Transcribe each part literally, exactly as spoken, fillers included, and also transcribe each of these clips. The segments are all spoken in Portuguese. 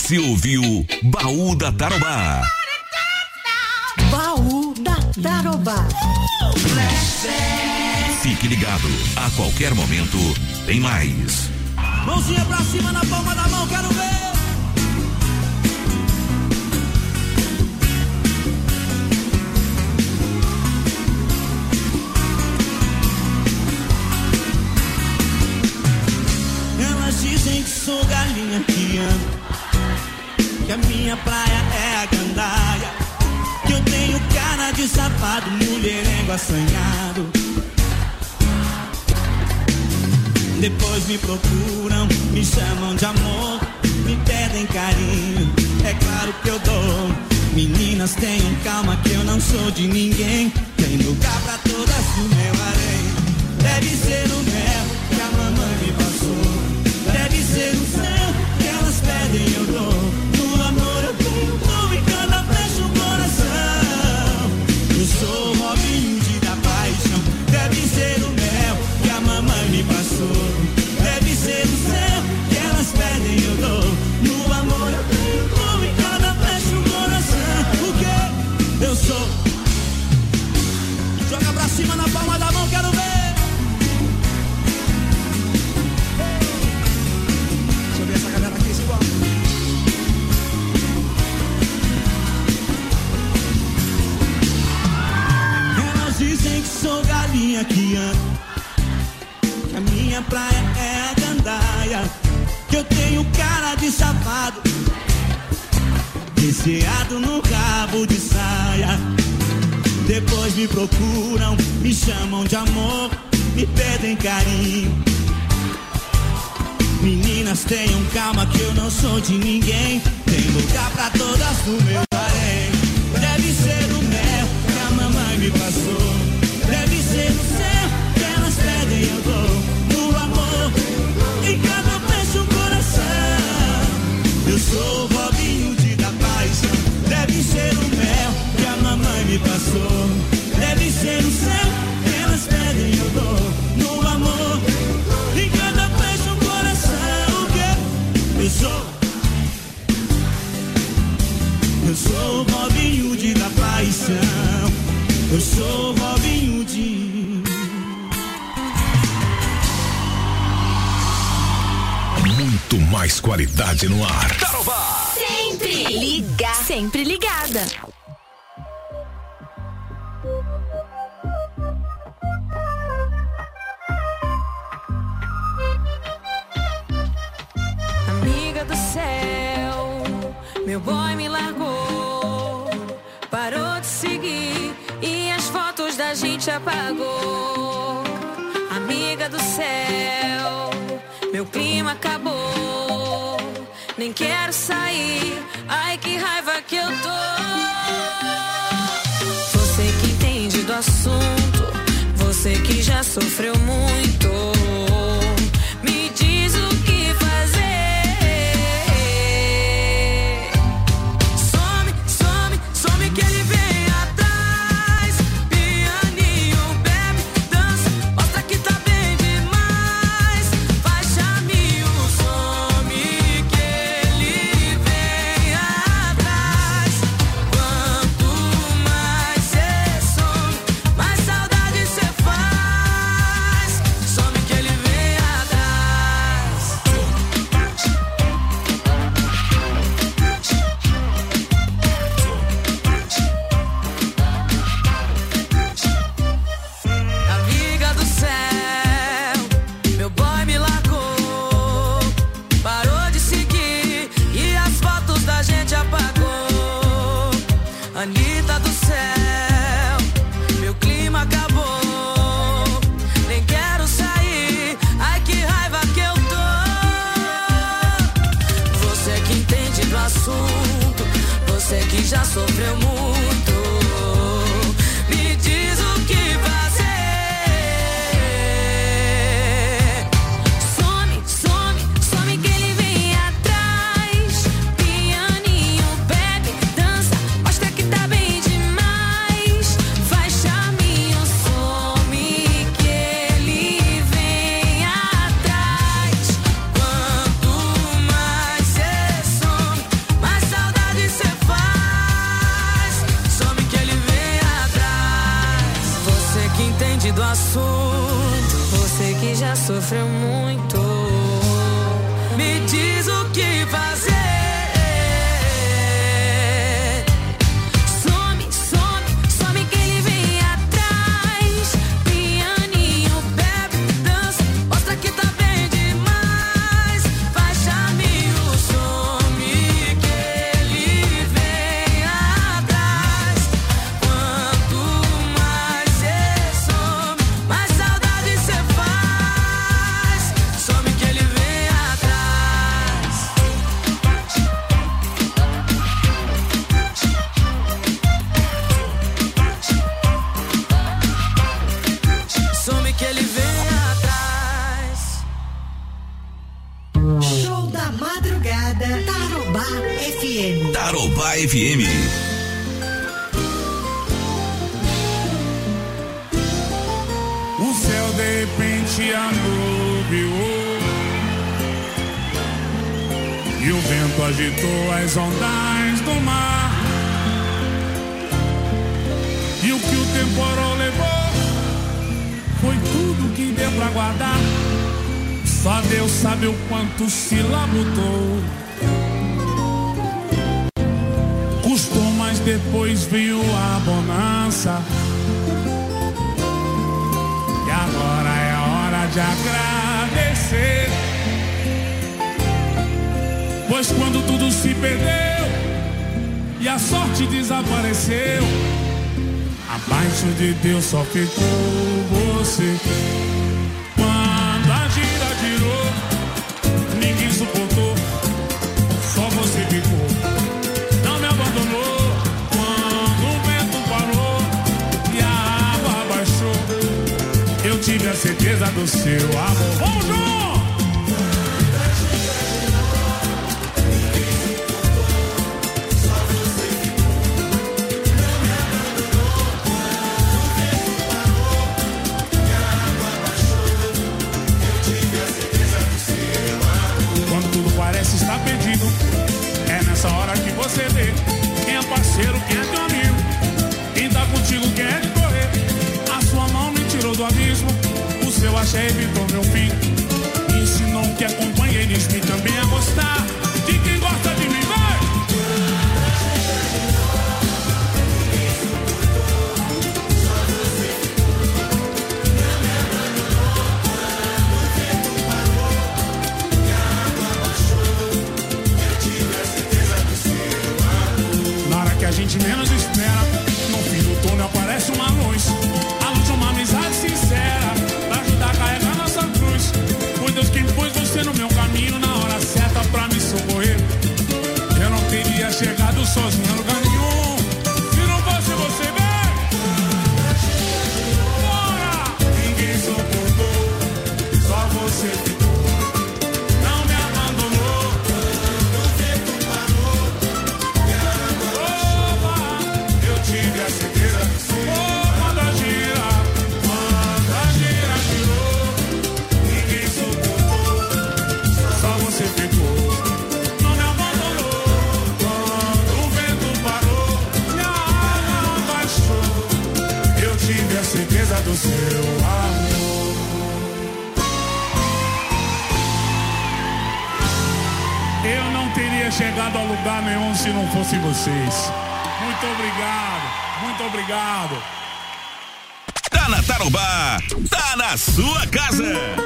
Você ouviu Baú da Tarobá. Baú da Tarobá. Fique ligado, a qualquer momento tem mais. Mãozinha pra cima na palma da mão, quero ver. Elas dizem que sou galinha que anda, que a minha praia é a gandaia, que eu tenho cara de safado, mulherengo assanhado. Depois me procuram, me chamam de amor, me pedem carinho, é claro que eu dou. Meninas, tenham calma que eu não sou de ninguém, tem lugar pra todas no meu harém. Deve ser o mel que a mamãe me passou, deve ser o céu que elas pedem eu dou. No amor eu tenho dor e cada fecha o coração. Eu sou Robin Hood da paixão, deve ser o mel que a mamãe me passou, deve ser o céu que elas pedem eu dou. No amor eu tenho dor e cada fecha o coração. O que eu sou? Joga pra cima na palma da mão, quero ver. Deixa eu ver essa galera aqui, igual. Elas dizem que sou galinha que anda, que a minha praia é a gandaia, que eu tenho cara de safado, viciado no rabo de saia. Depois me procuram, me chamam de amor, me pedem carinho. Meninas, tenham calma que eu não sou de ninguém, tem lugar pra todas no meu harém. Deve ser o mel que a mamãe me passou, deve ser o céu que elas pedem eu dou. No amor, em cada fecha um coração. Eu sou o Robin Hood da paixão, deve ser o mel que a mamãe me passou, deve ser o céu que elas pedem eu dou. No amor, em cada fecha um coração. O que eu sou? Eu sou o Robin Hood da paixão, eu sou o Robin Hood. Muito mais qualidade no ar. Tarobá. Sempre liga, sempre ligada. Amiga do céu, meu boy me largou, parou de seguir e as fotos da gente apagou. Amiga do céu, meu clima acabou, nem quero sair, ai que raiva que eu tô. Você que entende do assunto, você que já sofreu muito, me diz o que fazer. Some, some, some que ele vem atrás. Pianinho, bebe, dança, mostra que tá bem demais. Faz chaminho, some que ele vem atrás. Quanto mais cê some, mais saudade cê faz. Some que ele vem atrás. Amiga do céu, meu boy me largou, parou de seguir e as fotos da gente apagou. Anitta do céu, meu clima acabou, nem quero sair, ai que raiva que eu tô. Você que entende do assunto, você que já sofreu muito, me diz o que fazer. Some, some, some que ele vem atrás. Pianinho, bebe, dança, mostra que tá bem demais. Faz chaminho, some que ele vem atrás. Quanto mais cê some, entende do assunto, você que já sofreu muito, me diz o que fazer. Tarobá F M. O céu de repente anuviou e o vento agitou as ondas do mar. E o que o temporal levou foi tudo que deu pra guardar. Só Deus sabe o quanto se labutou. Custou, mas depois veio a bonança. E agora é hora de agradecer. Pois quando tudo se perdeu e a sorte desapareceu, abaixo de Deus só ficou você. Quando a gira girou, ninguém suportou, só você ficou. Não me abandonou quando o vento parou e a água baixou. Eu tive a certeza do seu amor. Vamos, João! Está perdido, é nessa hora que você vê quem é parceiro, quem é teu amigo, quem tá contigo, quem é de correr. A sua mão me tirou do abismo, o seu axé evitou meu fim. Me ensinou que é companheirismo e também a gostar de quem gosta de mim, vai! A gente menos espera, no fim do túnel aparece uma luz, a luz de uma amizade sincera, pra ajudar a carregar nossa cruz. Foi Deus quem pôs você no meu caminho, na hora certa pra me socorrer. Eu não teria chegado sozinho a lugar nenhum, se não fosse você, bem. Bora! Ninguém suportou, só você ficou. Não me abandonou. Tive a certeza do seu quando a gira, quando a gira girou, ninguém suportou, só você ficou. Não me abandonou quando o vento parou e a água baixou. Eu tive a certeza do seu amor. Eu não teria chegado a lugar nenhum se não fosse vocês. Muito obrigado, muito obrigado. Tá na Tarobá, tá na sua casa.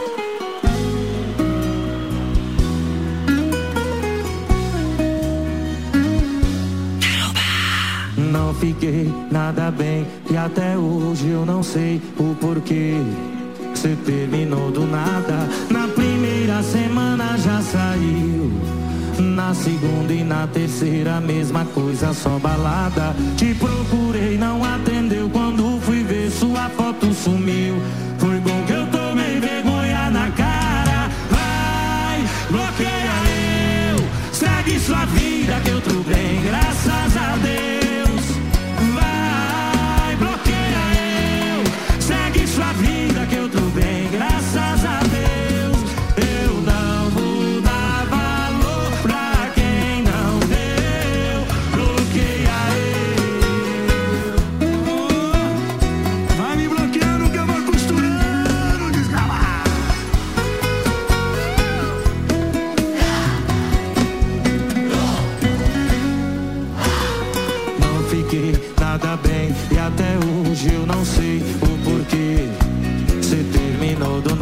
Não fiquei nada bem e até hoje eu não sei o porquê. Você terminou do nada, na primeira semana já saiu. Na segunda e na terceira, mesma coisa, só balada. Te procurei, não atendeu. Quando fui ver, sua foto sumiu. Foi bom que eu tomei vergonha na cara. Vai, bloqueia eu. Segue sua vida que eu tô bem, graças a Deus. Vai, bloqueia eu. Segue sua vida que eu tô bem, graças a Deus. Eu não vou dar valor pra quem não deu. Bloqueia eu. Vai me bloqueando que eu vou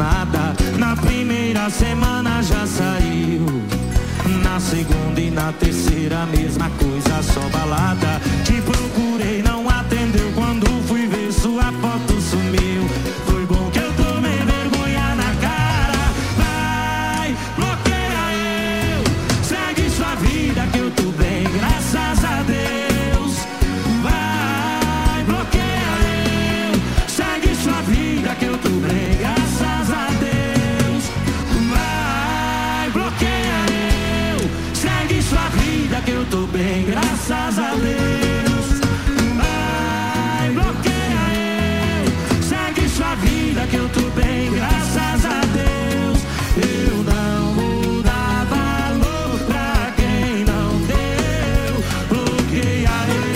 nada. Na primeira semana já saiu, na segunda e na terceira mesma coisa, só balada. Te procurei, não atendeu, quando fui ver sua foto sumiu. Foi bom que eu tomei vergonha na cara. Vai, bloqueia eu, segue sua vida que eu tô bem, graças a Deus. Vai, bloqueia eu, segue sua vida que eu tô bem, graças a Deus. Vai, bloqueia eu, segue sua vida que eu tô bem, graças a Deus. Vai, bloqueia eu, segue sua vida que eu tô bem, graças a Deus. Eu não vou dar valor pra quem não deu. Bloqueia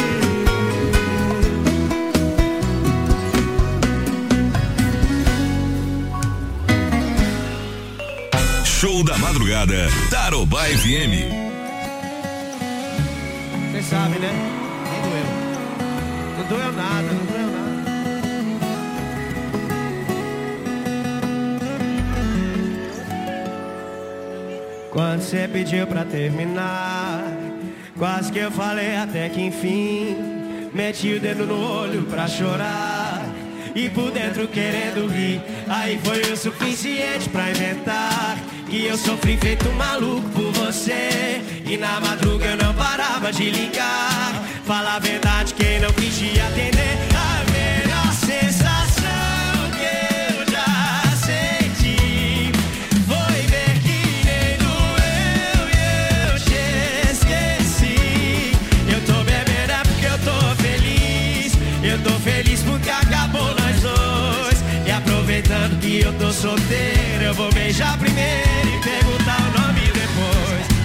eu. Show da madrugada, Tarobá F M. Você sabe, né? Nem doeu. Não doeu nada, não doeu nada. Quando você pediu pra terminar, quase que eu falei até que enfim. Meti o dedo no olho pra chorar e por dentro querendo rir. Aí foi o suficiente pra inventar que eu sofri feito um maluco por você. E na madruga eu não parava de ligar. Fala a verdade, quem não quis te atender. A melhor sensação que eu já senti foi ver que nem doeu e eu te esqueci. Eu tô bebendo é porque eu tô feliz. Eu tô feliz porque acabou nós dois. E aproveitando que eu tô solteiro, eu vou beijar primeiro e perguntar o nome depois.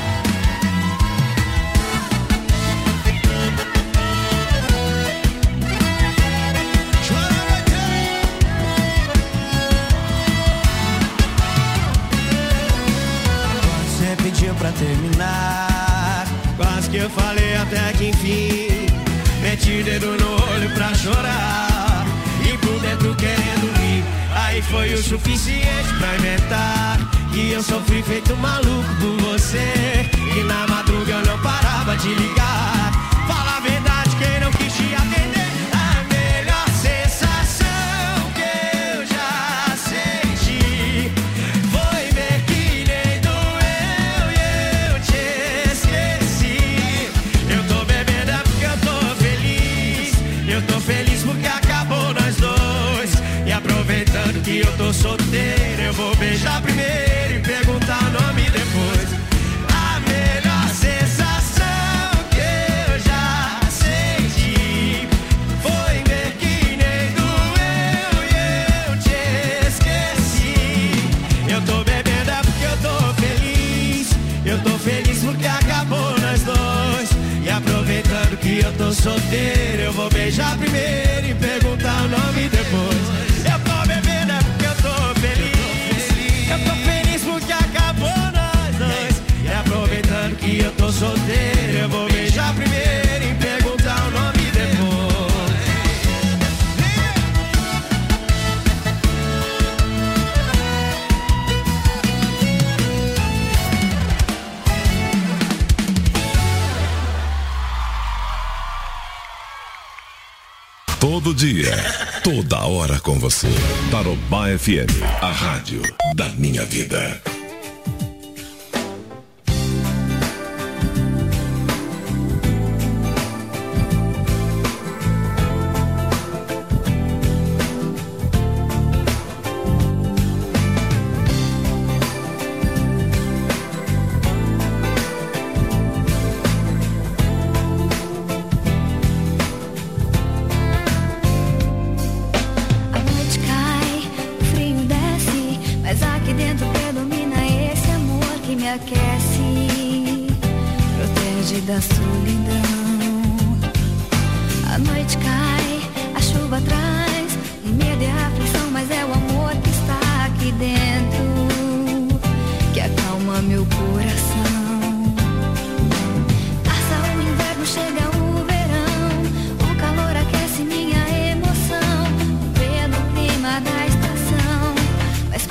Você pediu pra terminar, quase que eu falei até que enfim. Meti o dedo no olho pra chorar e por dentro querendo rir. Aí foi o suficiente pra inventar que eu sofri feito um maluco por você. E na madruga eu não parava de ligar. Fala a verdade, quem não quis te atender. A melhor sensação que eu já senti foi ver que nem doeu e eu te esqueci. Eu tô bebendo é porque eu tô feliz. Eu tô feliz porque acabou nós dois. E aproveitando que eu tô solteiro, eu vou beijar primeiro e perguntar o nome depois. A melhor sensação que eu já senti foi ver que nem doeu e eu te esqueci. Eu tô bebendo é porque eu tô feliz. Eu tô feliz porque acabou nós dois. E aproveitando que eu tô solteiro, eu vou beijar primeiro e perguntar o nome depois. Eu tô bebendo é porque eu tô feliz. Eu tô feliz porque acabou nós dois. E aproveitando que eu tô solteiro, eu vou beijar primeiro e perguntar o nome depois. Todo dia, toda hora com você. Tarobá F M, a rádio da minha vida. Aquece, protege da solidão. A noite cai, a chuva traz um medo e aflição, mas é o amor que está aqui dentro que acalma meu coração. Passa o inverno, chega o verão, o calor aquece minha emoção. Pelo clima da estação, vai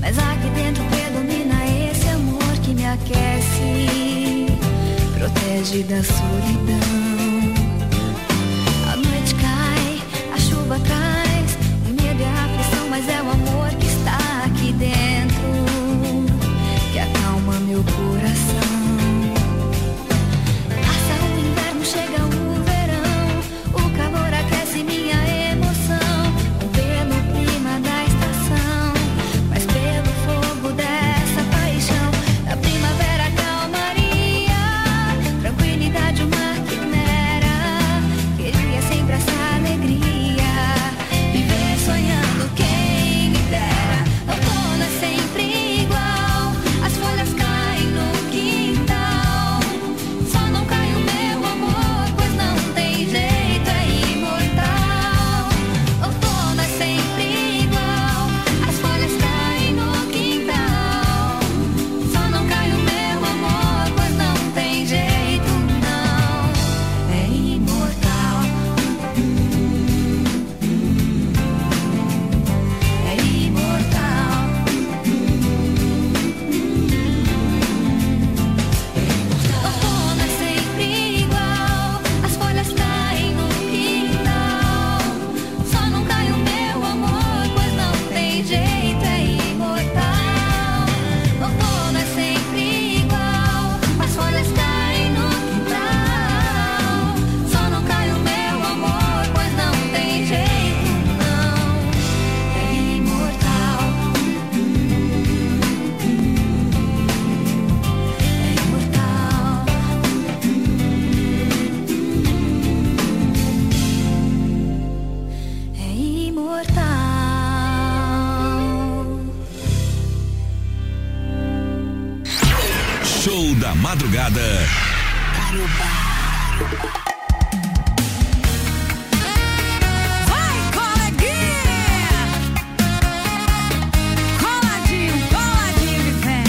mas aqui dentro predomina esse amor que me aquece, protege da solidão. A noite cai, a chuva traz o medo e a aflição, mas é o amor que está aqui dentro que acalma meu coração. Passa o inverno, chega o verão, o calor aquece minha emoção, não pelo clima da estação, mas pelo fogo dessa paixão. A primavera calmaria, tranquilidade, uma quimera, queria sempre essa alegria, viver sonhando, quem me dera. Outono é sempre igual, as folhas caem no quintal, só não cai o meu amor, pois não tem jeito, é imortal. Outono é sempre igual, as folhas caem no quintal, só não cai o meu amor, pois não tem jeito, não, é imortal. É imortal. Outono é sempre igual, as folhas caem no quintal, só não cai o meu amor, pois não tem jeito, é imortal. Outono é sempre igual, as folhas caem no quintal, só não cai o meu amor, pois não tem jeito, não, é imortal. É imortal. É imortal. Show da madrugada. Vai, coleguinha! Coladinho, coladinho, me vem.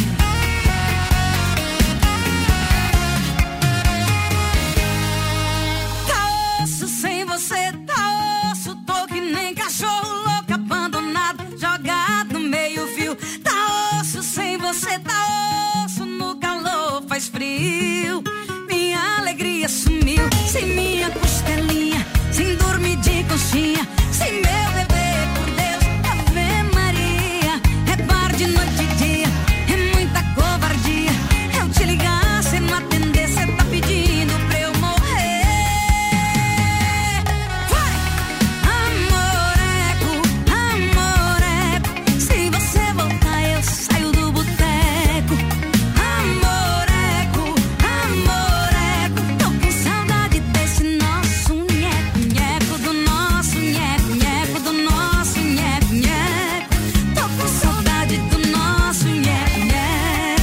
Tá osso sem você, tá osso. Tô que nem cachorro louco, abandonado, jogado no meio fio. Tá osso sem você, tá osso. No calor faz frio. Minha alegria sumiu. Sem minha costelinha, sem dormir de conchinha, sem meu bebê, por Deus, Ave Maria. É bar de noite e dia, é muita covardia. Eu te ligar, cê não atender, cê tá pedindo pra eu morrer. Vai! Amoreco, amoreco, se você voltar eu saio do boteco. Amoreco, amoreco, tô com saudade desse nosso nheco, nheco, do nosso nheco, nheco, do nosso nheco, nheco. Tô com saudade do nosso nheco, nheco.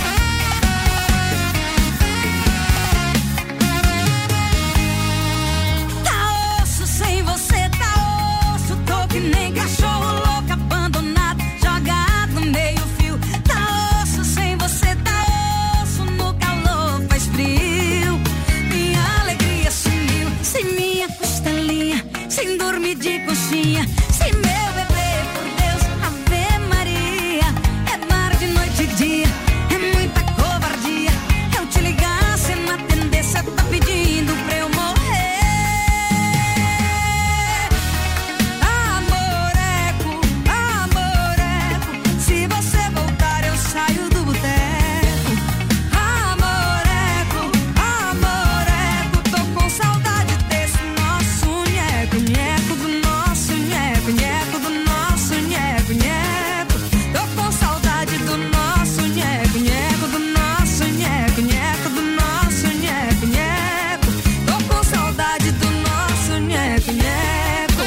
Tá osso sem você, tá osso. Tô que nem cachorro louco, abandonado, jogado no meio fio. Tá osso sem você, tá osso. No calor faz frio. Minha alegria sumiu. Sem minha costelinha, sem dormir de conchinha, sem meu bebê, por Deus, Ave Maria. É bar de noite e dia, é muita covardia. Eu te ligar, cê não atender, cê tá pedindo pra eu morrer. Amoreco, amoreco, se você voltar eu saio do boteco. Amoreco, amoreco, tô com saudade desse nosso nheco, nheco, do nosso nheco, nheco, do nosso nheco, nheco. Tô com saudade do nosso nheco, nheco, do nosso nheco, nheco, do nosso nheco, nheco. Tô com saudade do nosso nheco, nheco.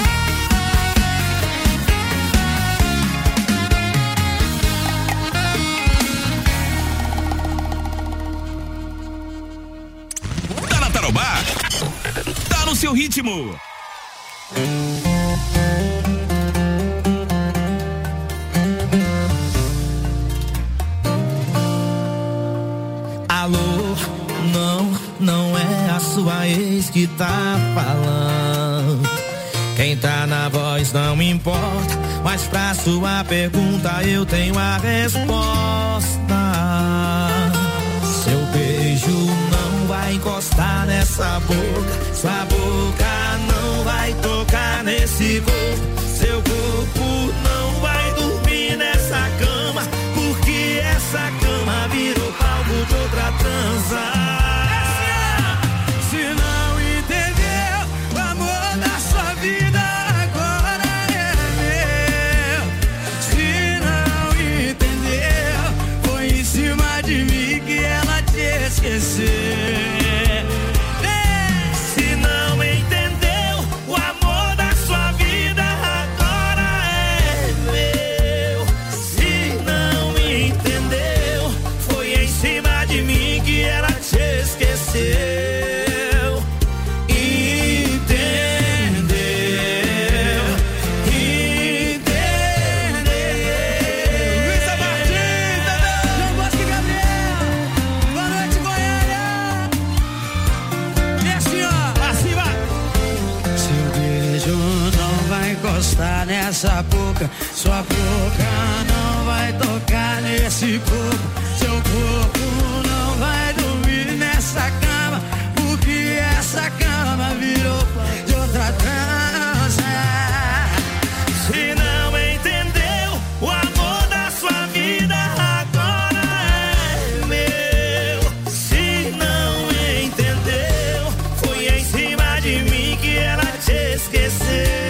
Tá na Tarobá? Tá no seu ritmo. Alô, não, não é a sua ex que tá falando. Quem tá na voz não importa, Mas pra sua pergunta eu tenho a resposta. Seu beijo não vai encostar nessa boca, sua boca não vai tocar nesse corpo, seu corpo não vai dormir nessa cama, porque essa cama virou palco de outra transa. Esquecer. Se não entendeu, o amor da sua vida agora é meu. Se não entendeu, foi em cima de mim que ela te esqueceu. Nessa boca, sua boca não vai tocar nesse corpo, seu corpo não vai dormir nessa cama, porque essa cama virou de outra trança. Se não entendeu, o amor da sua vida agora é meu. Se não entendeu, foi em cima de mim que ela te esqueceu.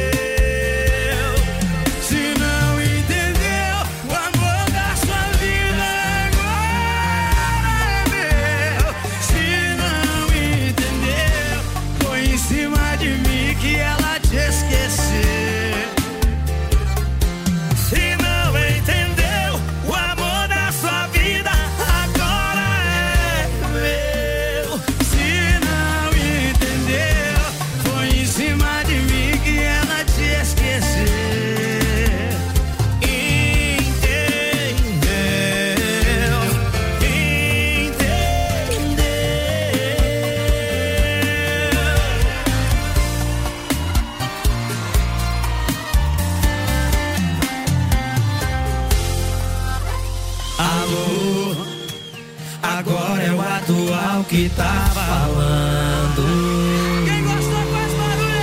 Que tá falando. Quem gostou faz barulho.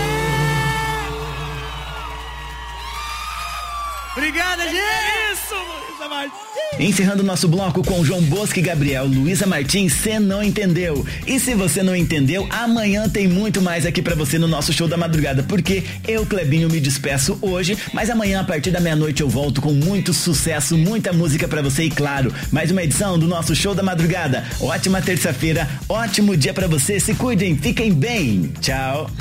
Obrigada, gente. Isso, Luísa Martins. Encerrando nosso bloco com João Bosco e Gabriel, Luísa Martins, cê não entendeu. E se você não entendeu, amanhã tem muito mais aqui pra você no nosso show da madrugada, porque eu, Clebinho, me despeço hoje, mas amanhã a partir da meia-noite eu volto com muito sucesso, muita música pra você e claro, mais uma edição do nosso show da madrugada. Ótima terça-feira, ótimo dia pra você, se cuidem, fiquem bem. Tchau.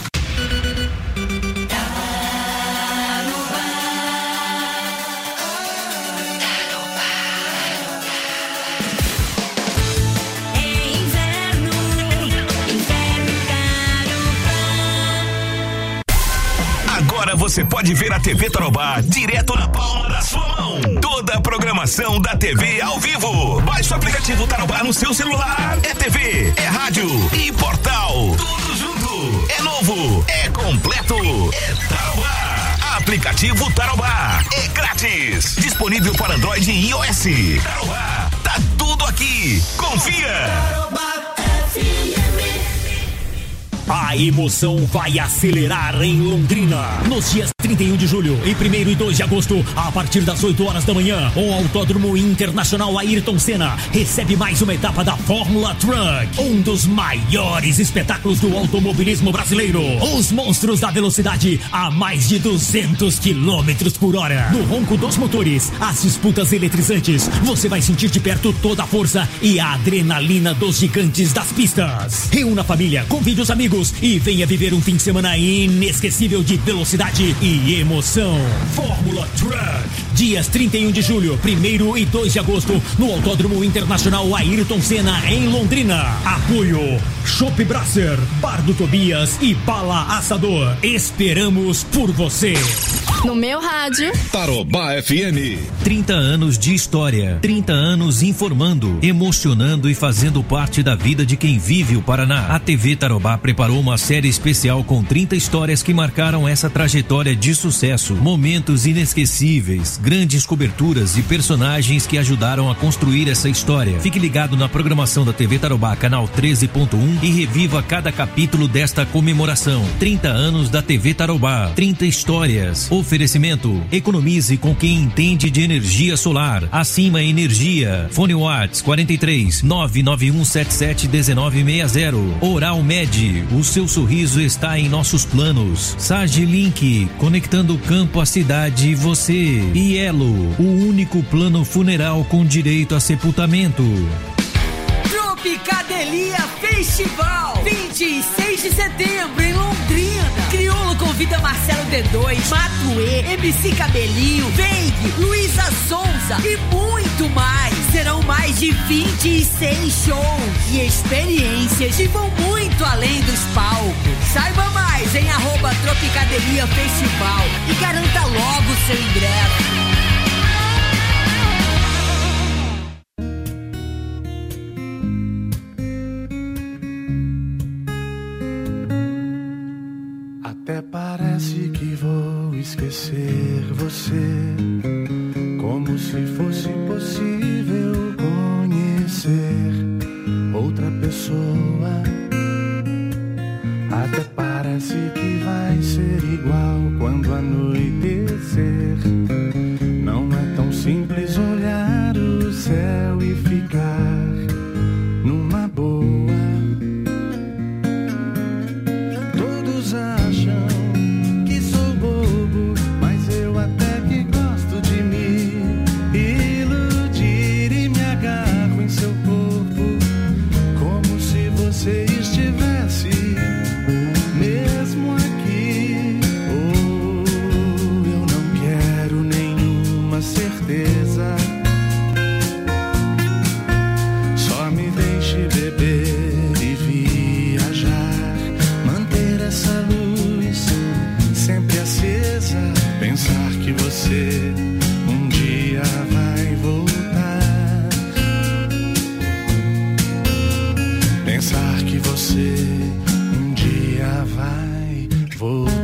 Agora você pode ver a T V Tarobá direto na palma da sua mão. Toda a programação da T V ao vivo. Baixe o aplicativo Tarobá no seu celular. É T V, é rádio e portal. Tudo junto. É novo, é completo. É Tarobá. Aplicativo Tarobá. É grátis. Disponível para Android e iOS. Tarobá. Tá tudo aqui. Confia. Tarobá F M. A emoção vai acelerar em Londrina. Nos dias trinta e um de julho e primeiro e dois de agosto, a partir das oito horas da manhã, o Autódromo Internacional Ayrton Senna recebe mais uma etapa da Fórmula Truck, um dos maiores espetáculos do automobilismo brasileiro. Os monstros da velocidade a mais de duzentos quilômetros por hora. No ronco dos motores, as disputas eletrizantes, você vai sentir de perto toda a força e a adrenalina dos gigantes das pistas. Reúna a família, convide os amigos e venha viver um fim de semana inesquecível de velocidade e emoção. Fórmula Truck, dias trinta e um de julho, primeiro e dois de agosto, no Autódromo Internacional Ayrton Senna, em Londrina. Apoio Chopp Brasser, Bar do Tobias e Bala Assador. Esperamos por você. No meu rádio. Tarobá F M. trinta anos de história. trinta anos informando, emocionando e fazendo parte da vida de quem vive o Paraná. A T V Tarobá preparou uma série especial com trinta histórias que marcaram essa trajetória de sucesso. Momentos inesquecíveis, grandes coberturas e personagens que ajudaram a construir essa história. Fique ligado na programação da T V Tarobá, canal treze ponto um, e reviva cada capítulo desta comemoração. trinta anos da T V Tarobá. trinta histórias. Oferecimento: economize com quem entende de energia solar. Acima Energia. Fone Whats quarenta e três, nove nove um sete sete um nove seis zero. Oral Med. O seu sorriso está em nossos planos. Sage Link. Conectando o campo, a cidade e você. E Elo. O único plano funeral com direito a sepultamento. Tropicadelia Festival, vinte e seis de setembro em Londrina. Criolo convida Marcelo D dois, Matuê, M C Cabelinho, Veig, Luísa Sonza e muito mais. Serão mais de vinte e seis shows e experiências que vão muito além dos palcos. Saiba mais em arroba Tropicadelia Festival e garanta logo seu ingresso. Até parece que vou esquecer você, como se fosse possível conhecer outra pessoa. Até parece que vai ser igual quando anoitecer. Não é tão simples olhar o céu e ficar numa boa. Todos acham que sou bobo, mas eu até que gosto de me iludir e me agarro em seu corpo, como se você estivesse mesmo aqui. Oh, eu não quero nenhuma certeza, só me deixe beber e viajar, manter essa luz sempre acesa, pensar que você um dia vai voltar, pensar que você um dia vai voltar.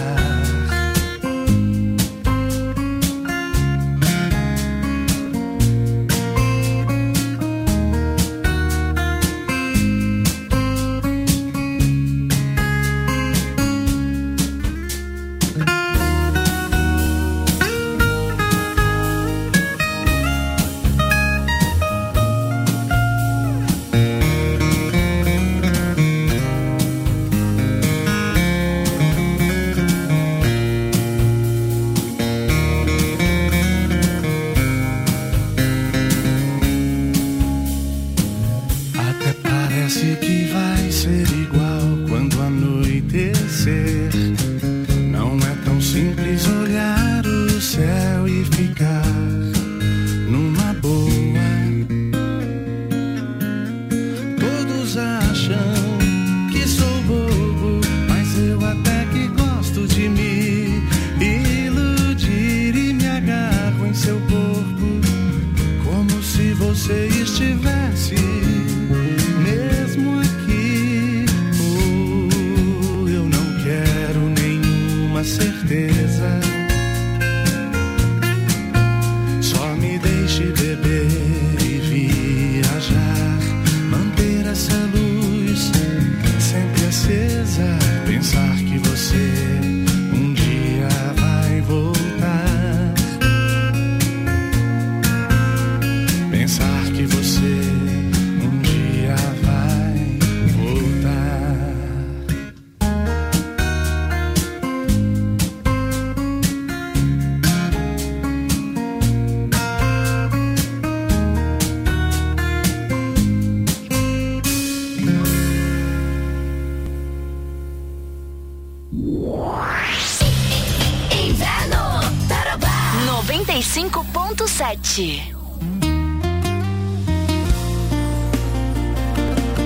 noventa e cinco ponto sete.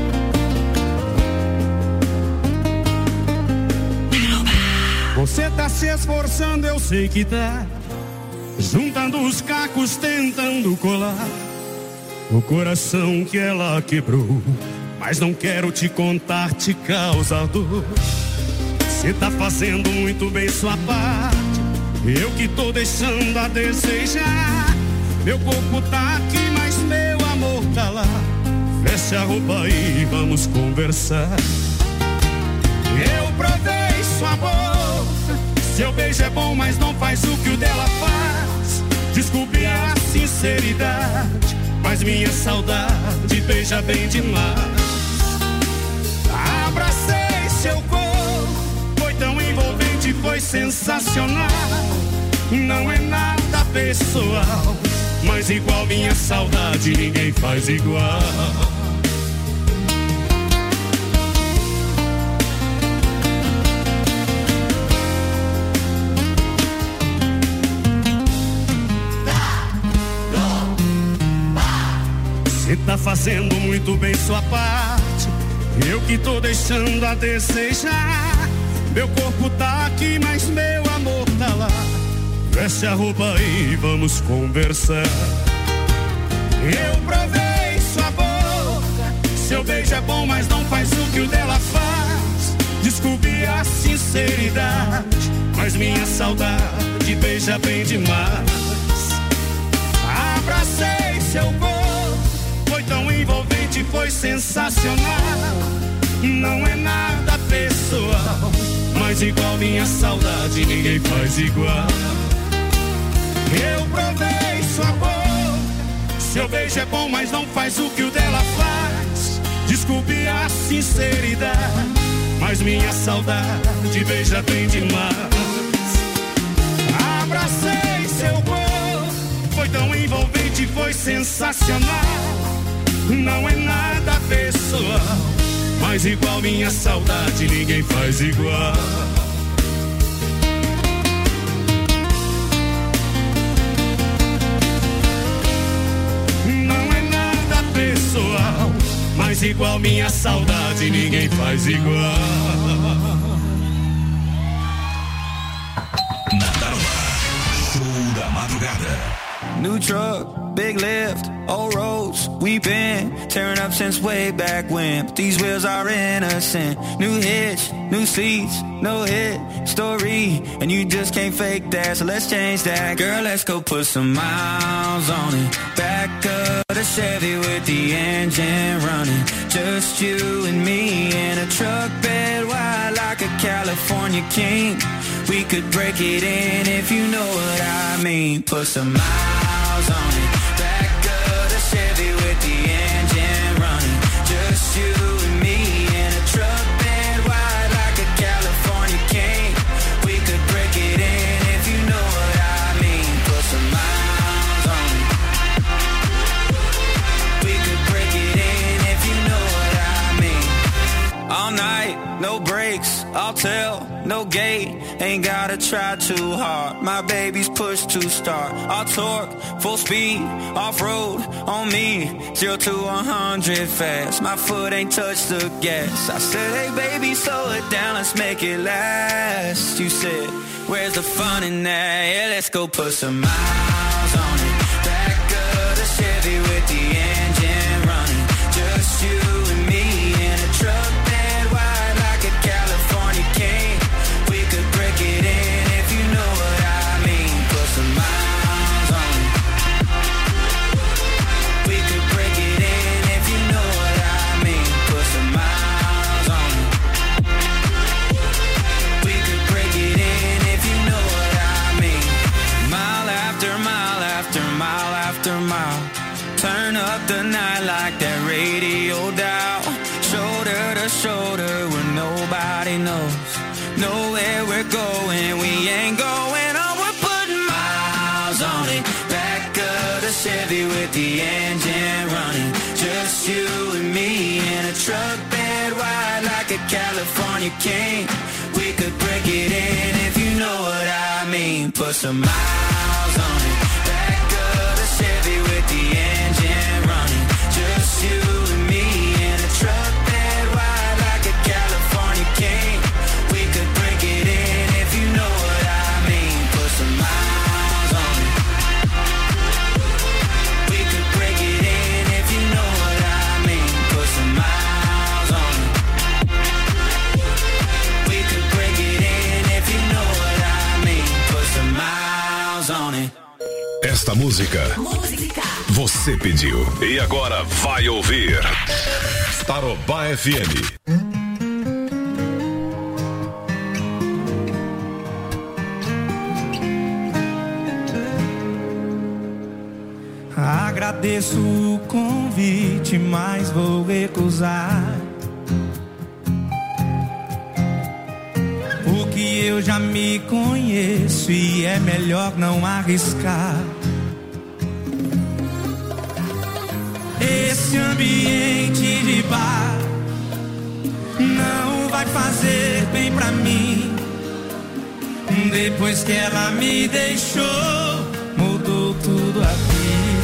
Você tá se esforçando, eu sei que tá, juntando os cacos, tentando colar o coração que ela quebrou. Mas não quero te contar, te causa dor. Cê tá fazendo muito bem sua parte, eu que tô deixando a desejar. Meu corpo tá aqui, mas meu amor tá lá. Fecha a roupa e vamos conversar. Eu provei sua boca, seu beijo é bom, mas não faz o que o dela faz. Desculpe a sinceridade, mas minha saudade beija bem demais. Abracei seu corpo, foi tão envolvente, foi sensacional. Não é nada pessoal, mas igual minha saudade ninguém faz igual. Você tá fazendo muito bem sua parte, eu que tô deixando a desejar. Meu corpo tá aqui, mas meu amor tá lá. Fecha a roupa e vamos conversar. Eu provei sua boca, seu beijo é bom, mas não faz o que o dela faz. Desculpe a sinceridade, mas minha saudade beija bem demais. Abracei seu corpo, foi tão envolvente, foi sensacional. Não é nada pessoal, mas igual minha saudade ninguém faz igual. Eu provei sua boca, seu beijo é bom, mas não faz o que o dela faz. Desculpe a sinceridade, mas minha saudade beija bem demais. Abracei seu corpo, foi tão envolvente, foi sensacional. Não é nada pessoal, mas igual minha saudade ninguém faz igual. Pessoal, mas igual minha saudade ninguém faz igual. Na Tarobá, show da madrugada. New truck, big lift, old roads, we been tearing up since way back when. But these wheels are innocent. New hitch, new seats, no hit story, and you just can't fake that. So let's change that, girl. Let's go put some miles on it. Back up the Chevy with the engine running. Just you and me in a truck bed wide like a California king. We could break it in if you know what I mean. Put some miles on it. Back of the Chevy with the engine running. Just you and me in a truck bed wide like a California king. We could break it in if you know what I mean. Put some miles on it. We could break it in if you know what I mean. All night, no breaks, I'll tell, no gate. Ain't gotta try too hard. My baby's push to start. I'll torque, full speed, off-road on me. Zero to a hundred fast. My foot ain't touched the gas. I said, hey baby, slow it down, let's make it last. You said, where's the fun in that? Yeah, let's go put some miles on it. Back of the Chevy with the engine running. Just you and me in a truck bed wide like a California king. We could break it in if you know what I mean. Put some miles on it. We could break it in if you know what I mean. Put some miles on it. We could break it in if you know what I mean. Mile after mile after mile after mile. Turn up the night like that radio dial. Shoulder to shoulder where nobody knows. Know where we're going, we ain't going on. We're putting miles on it. Back of the Chevy with the engine running. Just you and me in a truck bed wide like a California king. We could break it in if you know what I mean. Put some miles on it. Back of the Chevy with the engine running. Just you and me in a truck bed wide like a California king. We could break it in if you know what I Esta música, Música. você pediu. E agora vai ouvir Tarobá F M. Agradeço o convite, mas vou recusar. Porque eu já me conheço e é melhor não arriscar. Esse ambiente de bar não vai fazer bem pra mim. Depois que ela me deixou, mudou tudo aqui.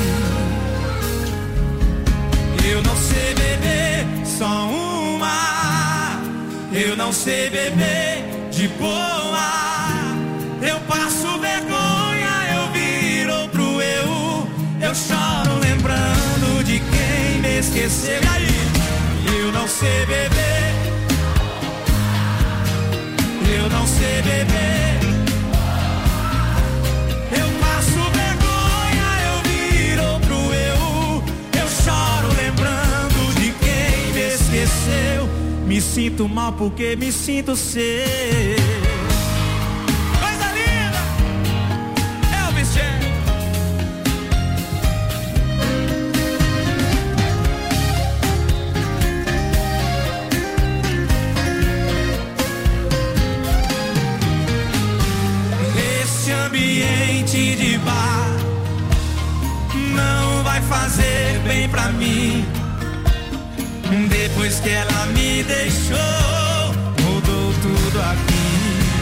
Eu não sei beber só uma, eu não sei beber de boa. Eu passo vergonha, eu viro outro eu. Eu choro lembrando de quem me esqueceu. E aí? Eu não sei beber, eu não sei beber. Eu passo vergonha, eu viro outro eu. Eu choro lembrando de quem me esqueceu. Me sinto mal porque me sinto seu. Coisa linda! Elvis J. Esse ambiente de bar não vai fazer bem pra mim. Depois que ela me deixou, mudou tudo aqui.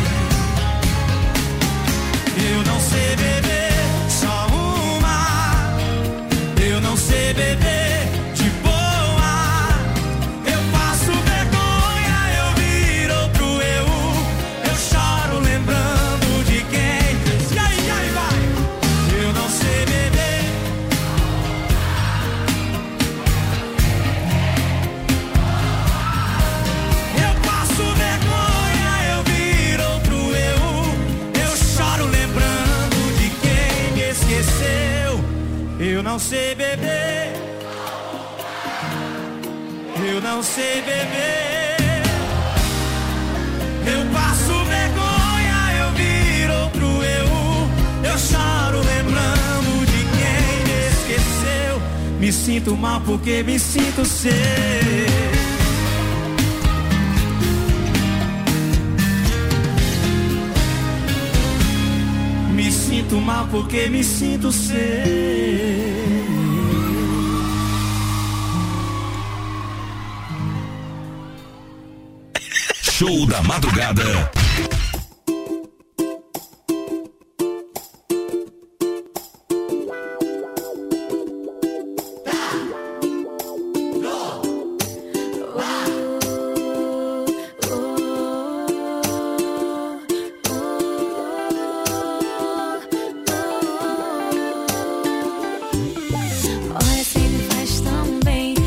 Eu não sei beber só uma, eu não sei beber de boa. Eu passo vergonha, eu viro outro eu. Eu choro lembrando de quem. E aí, e aí, vai. Eu não sei beber. Eu não sei beber, eu não sei beber. Eu passo vergonha, eu viro outro eu. Eu choro lembrando de quem me esqueceu. Me sinto mal porque me sinto seu. Me sinto mal porque me sinto seu. Show da Madrugada.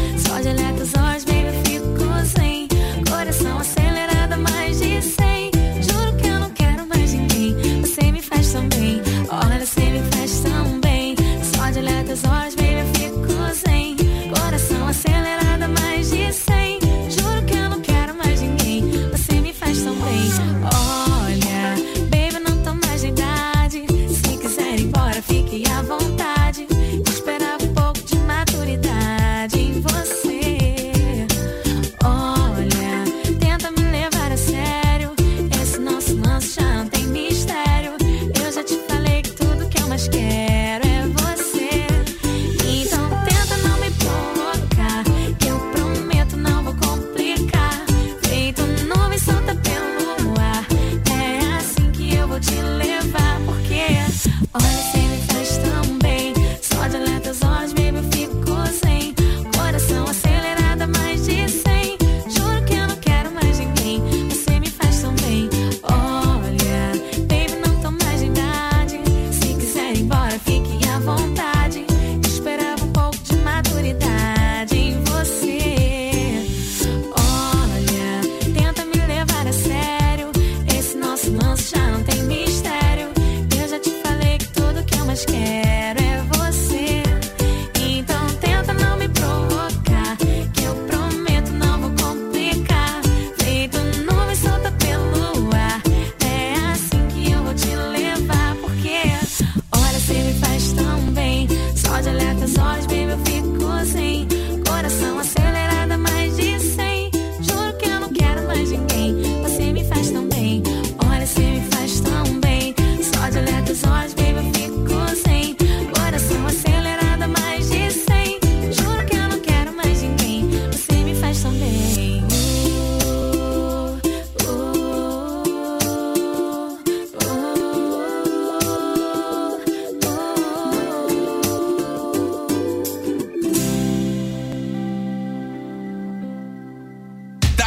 Coração acelerado, mais de cem.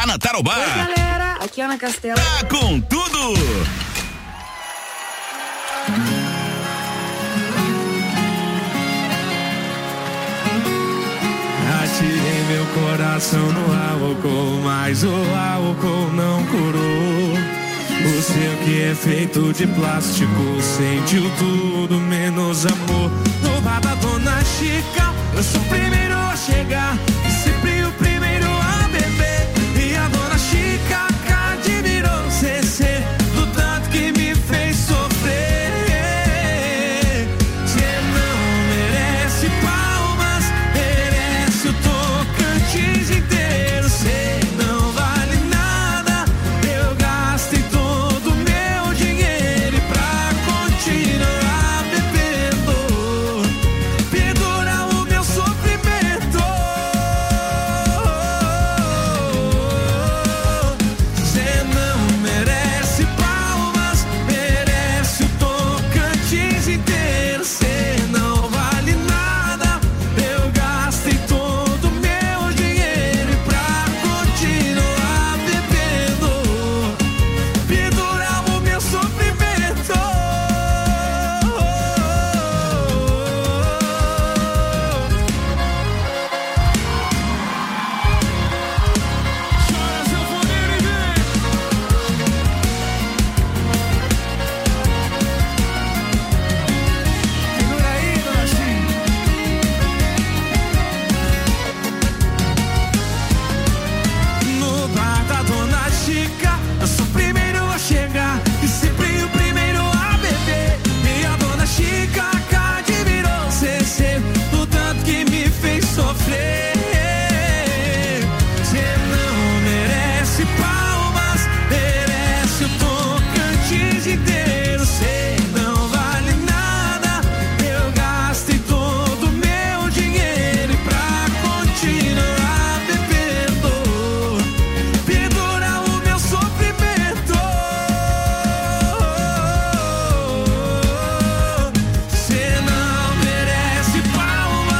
na Tarobá. Oi, galera, aqui é Ana Castela. Tá com tudo. Atirei meu coração no álcool, mas o álcool não curou. O seu que é feito de plástico sentiu tudo menos amor. No bar da Dona Chica, eu sou o primeiro a chegar e sempre o primeiro a beber. E a Dona Chica admirou C C do tanto que me fez sofrer. Você não merece palmas, merece o Tocantins inteiro. Você não vale nada, eu gastei todo o meu dinheiro pra continuar bebendo, pendurar o meu sofrimento. Você não merece palmas, merece o Tocantins inteiro. Você não vale nada, eu gastei todo o meu dinheiro pra continuar bebendo, pendurar o meu sofrimento. Chora, sanfoneiro, e vem. Segura aí, Dona Chica. No bar da Dona Chica, eu sou o primeiro a chegar e sempre o primeiro a beber. E a Dona Chica admirou C C do tanto que me fez sofrer. Você não merece palmas, merece o Tocantins inteiro. Você não vale nada, eu gastei todo o meu dinheiro pra continuar bebendo, pendurar o meu sofrimento. Você não merece palmas,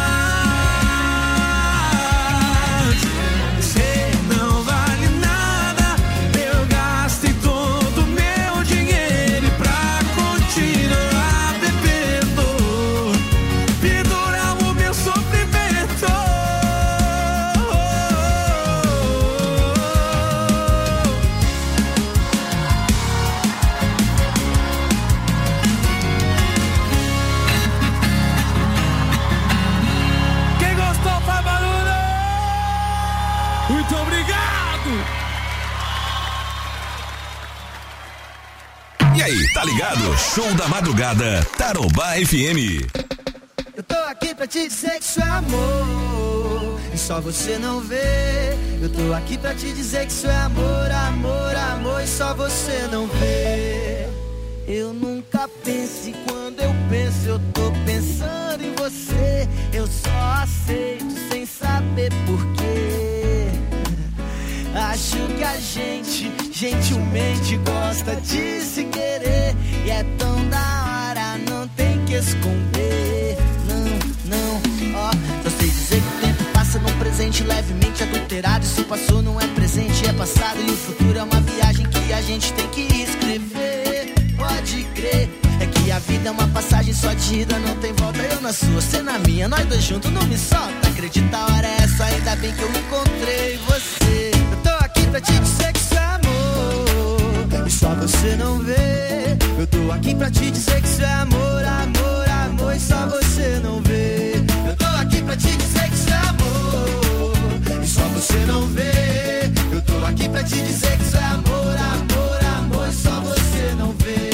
você não vale nada, eu gastei todo o meu dinheiro pra continuar bebendo, pendurar o meu sofrimento. Quem gostou faz barulho! Muito obrigado! E aí, tá ligado? Show da madrugada, Tarobá F M. Eu tô aqui pra te dizer que isso é amor, e só você não vê. Eu tô aqui pra te dizer que isso é amor, amor, amor, e só você não vê. Eu nunca penso, e quando eu penso, eu tô pensando em você. Eu só aceito sem saber porquê. Acho que a gente gentilmente gosta de se querer, e é tão da hora, não tem que esconder. Não, não, ó, só sei dizer que o tempo passa num presente levemente adulterado. E se passou não é presente, é passado. E o futuro é uma viagem que a gente tem que escrever. Pode crer, é que a vida é uma passagem só de ida, não tem volta. Eu na sua, você na minha, nós dois juntos, não me solta. Acredita, a hora é essa, ainda bem que eu encontrei você. Eu tô aqui pra te dizer que isso é amor, e só você não vê. Eu tô aqui pra te dizer que isso é amor, amor, amor, e só você não vê. Eu tô aqui pra te dizer que isso é amor, e só você não vê. Eu tô aqui pra te dizer que isso é amor, amor, amor, e só você não vê.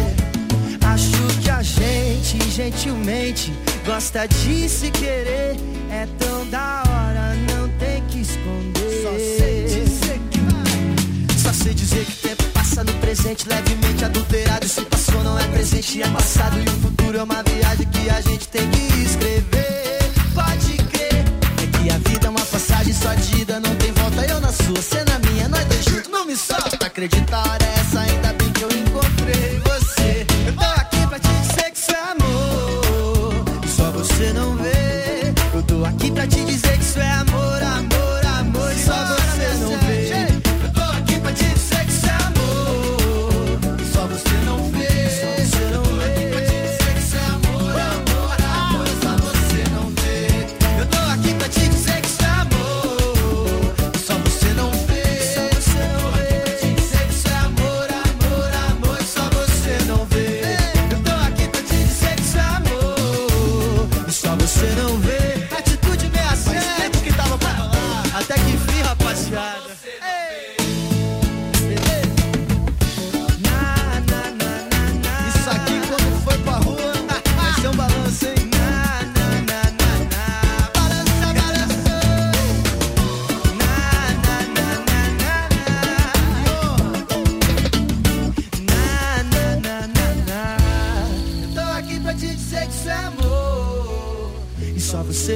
Acho que a gente gentilmente gosta de se querer, é tão da hora, não tem que esconder. Só sei dizer que vai. Só sei dizer que o tempo passa no presente levemente adulterado. E se passou não é presente, é passado. E o futuro é uma viagem que a gente tem que escrever. Pode crer, é que a vida é uma passagem só de ida, não tem volta. Eu na sua, você na minha, nós dois juntos, não me solta. Acredita, a hora é essa, ainda bem que eu encontrei você. Eu tô aqui pra te dizer que isso é amor, e só você não vê. Eu tô aqui pra te dizer que isso é amor, amor, amor, e só você não vê.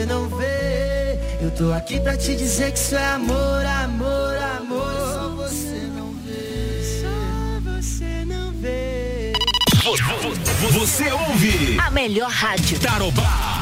você não vê. Eu tô aqui pra te dizer que isso é amor, amor, amor. Só você não vê, só você não vê. Você ouve a melhor rádio. Tarobá.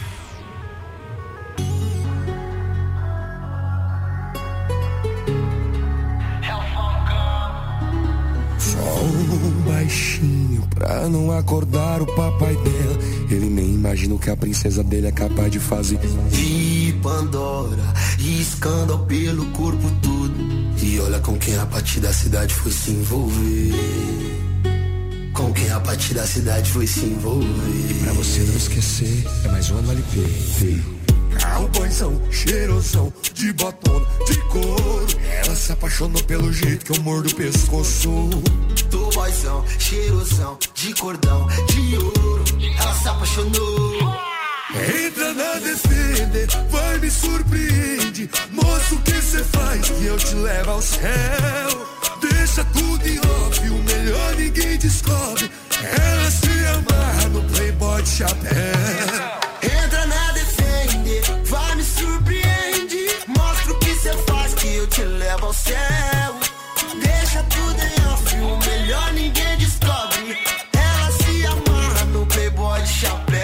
Só um baixinho pra não acordar o papai dela. Ele nem imagina o que a princesa dele é capaz de fazer. E Pandora, e escândalo pelo corpo todo. E olha com quem a partir da cidade foi se envolver. Com quem a partir da cidade foi se envolver. Pra você não esquecer, é mais uma no L P. Cowboyzão, cheirosão, de botona, de couro. Ela se apaixonou pelo jeito que eu mordo o pescoço. Do boyzão, cheirosão, de cordão, de ouro. Ela se apaixonou. Entra na Defender, vai me surpreende. Mostra o que cê faz que eu te levo ao céu. Deixa tudo em off, o melhor ninguém descobre. Ela se amarra no Playboy de chapéu. Entra na Defender, vai me surpreende. Mostra o que cê faz que eu te levo ao céu. Deixa tudo em off, o melhor ninguém descobre. Ela se amarra no Playboy de chapéu.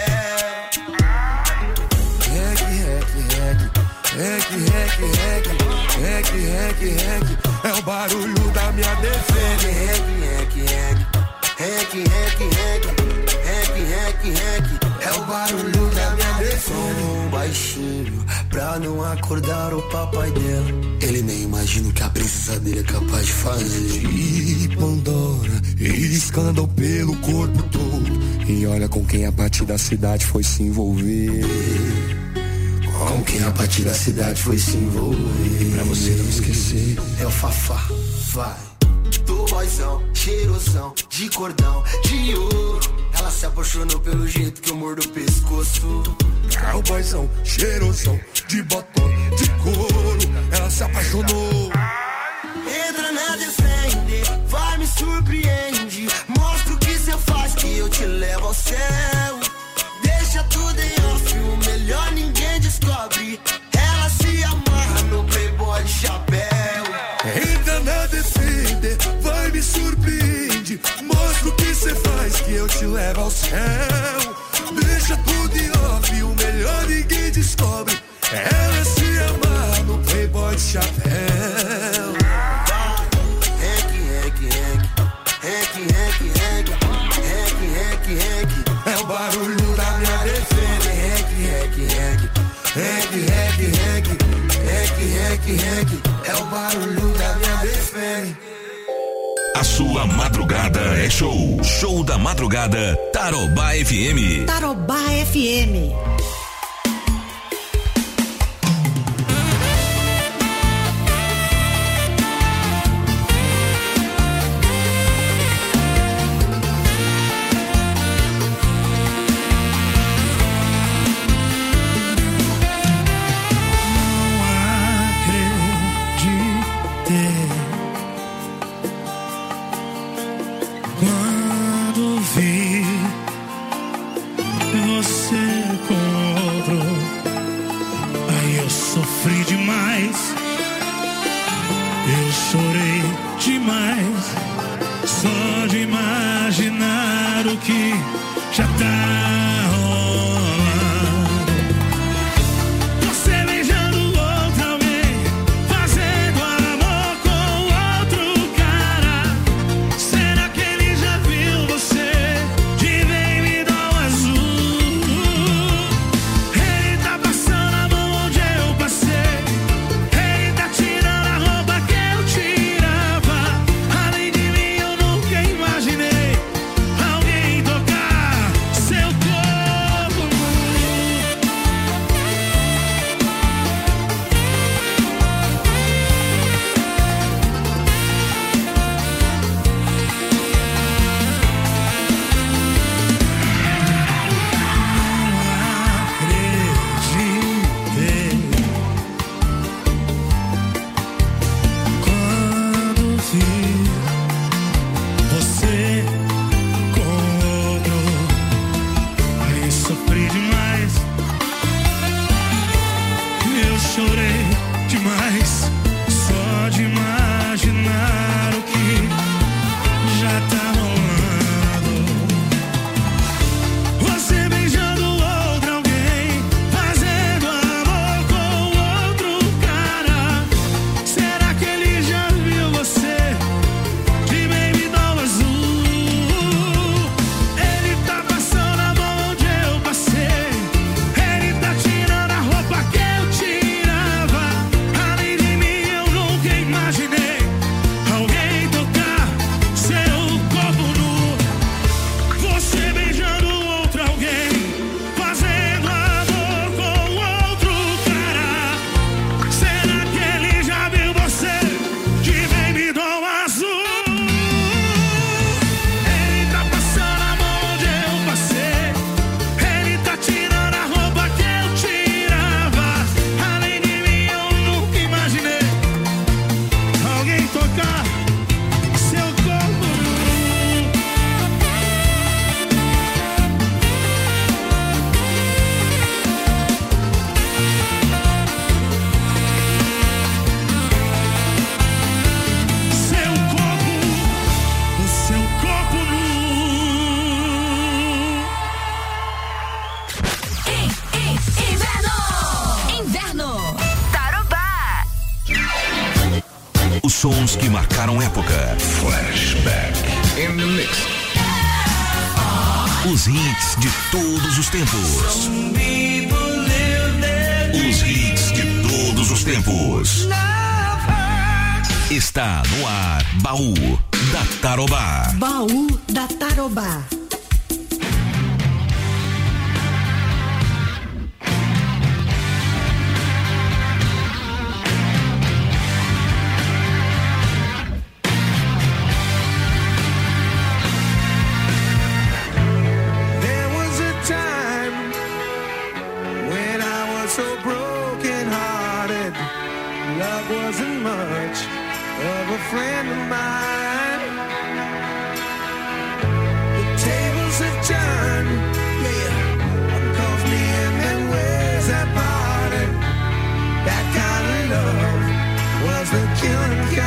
Rec, rec, rec, rec, rec, rec, rec, rec, rec. É o barulho da minha defesa. Rec, rec, rec, rec, rec, rec, rec, rec, rec. É o barulho da minha defesa. Um baixinho pra não acordar o papai dela. Ele nem imagina o que a princesa dele é capaz de fazer. E Pandora, e escândalo pelo corpo todo. E olha com quem a partir da cidade foi se envolver. Com quem a partir da cidade foi se envolver. Pra você não esquecer, é o Fafá, vai. Do boyzão, cheirosão, de cordão, de ouro. Ela se apaixonou pelo jeito que eu mordo o pescoço. Cowboyzão, cheirosão, de botão, de couro. Ela se apaixonou. Entra na Defender, vai me surpreende. Mostra o que cê faz que eu te levo ao céu. Deixa tudo em off, o melhor ninguém descobre. Ela se amarra no Playboy de chapéu. Entra na Defender, vai me surpreende. Mostra o que cê faz que eu te levo ao céu. Deixa tudo em off, o melhor ninguém descobre. Ela se amarra no Playboy de chapéu. Rec, rec, rec, rec, rec, rec, rec, rec, rec. É o barulho da minha defesa. Rec, rec, rec, rec, rec, rec, rec, rec, rec. É o barulho da minha defesa. A sua madrugada é show. Show da madrugada, Tarobá F M. Tarobá F M. Seu corpo mas só de imaginar o que já tá rolando. Você beijando outra alguém, fazendo amor com outro cara. Será que ele já viu você de baby doll azul? Ele tá passando a mão onde eu passei. Ele tá tirando a roupa que eu tirava. Além de mim eu nunca imaginei alguém tocar seu corpo nu. Você beijando outro alguém, fazendo amor com outro cara. Será que ele já viu você de baby doll azul? Ele tá passando a mão onde eu passei. Ele tá tirando a roupa que eu tirava. Além de mim eu nunca imaginei alguém tocar seu corpo nu. Seu corpo, o seu corpo nu. Inverno! Inverno! Tarobá! Os sons que marcaram época. Flashback. In the mix. Os hits de todos os tempos. Os hits de todos os tempos. Está no ar, Baú da Tarobá. Baú da Tarobá. There was a time when I was so broken hearted. Love wasn't much of a friend of mine. The tables have turned, yeah. Calls me in and ways that parted. That kind of love was the killing kind.